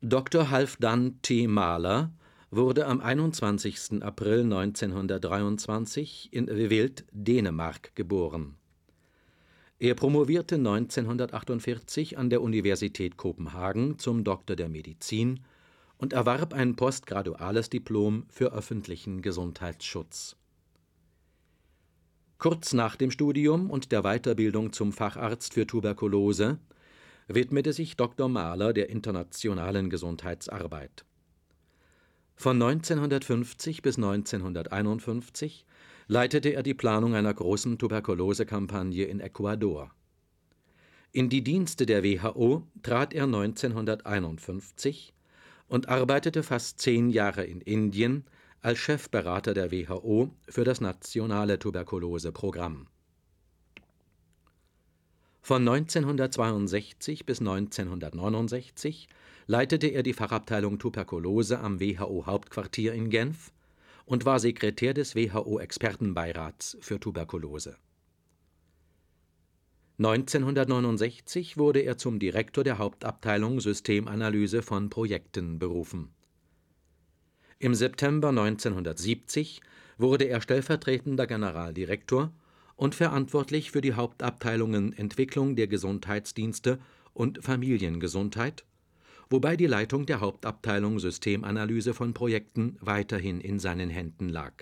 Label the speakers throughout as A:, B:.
A: Dr. Halfdan T. Mahler wurde am 21. April 1923 in Wild, Dänemark geboren. Er promovierte 1948 an der Universität Kopenhagen zum Doktor der Medizin und erwarb ein postgraduales Diplom für öffentlichen Gesundheitsschutz. Kurz nach dem Studium und der Weiterbildung zum Facharzt für Tuberkulose widmete sich Dr. Mahler der internationalen Gesundheitsarbeit. Von 1950 bis 1951 leitete er die Planung einer großen Tuberkulosekampagne in Ecuador. In die Dienste der WHO trat er 1951 und arbeitete fast 10 Jahre in Indien als Chefberater der WHO für das nationale Tuberkuloseprogramm. Von 1962 bis 1969 leitete er die Fachabteilung Tuberkulose am WHO-Hauptquartier in Genf und war Sekretär des WHO-Expertenbeirats für Tuberkulose. 1969 wurde er zum Direktor der Hauptabteilung Systemanalyse von Projekten berufen. Im September 1970 wurde er stellvertretender Generaldirektor und verantwortlich für die Hauptabteilungen Entwicklung der Gesundheitsdienste und Familiengesundheit, wobei die Leitung der Hauptabteilung Systemanalyse von Projekten weiterhin in seinen Händen lag.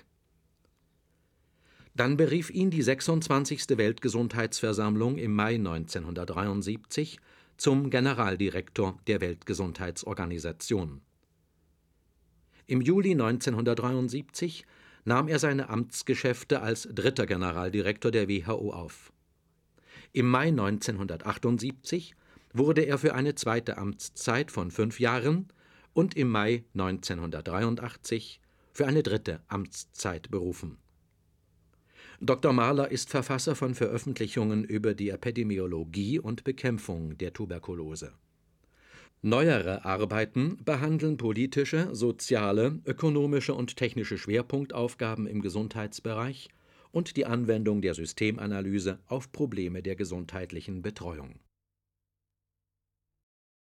A: Dann berief ihn die 26. Weltgesundheitsversammlung im Mai 1973 zum Generaldirektor der Weltgesundheitsorganisation. Im Juli 1973 nahm er seine Amtsgeschäfte als dritter Generaldirektor der WHO auf. Im Mai 1978 wurde er für eine zweite Amtszeit von 5 Jahren und im Mai 1983 für eine dritte Amtszeit berufen. Dr. Mahler ist Verfasser von Veröffentlichungen über die Epidemiologie und Bekämpfung der Tuberkulose. Neuere Arbeiten behandeln politische, soziale, ökonomische und technische Schwerpunktaufgaben im Gesundheitsbereich und die Anwendung der Systemanalyse auf Probleme der gesundheitlichen Betreuung.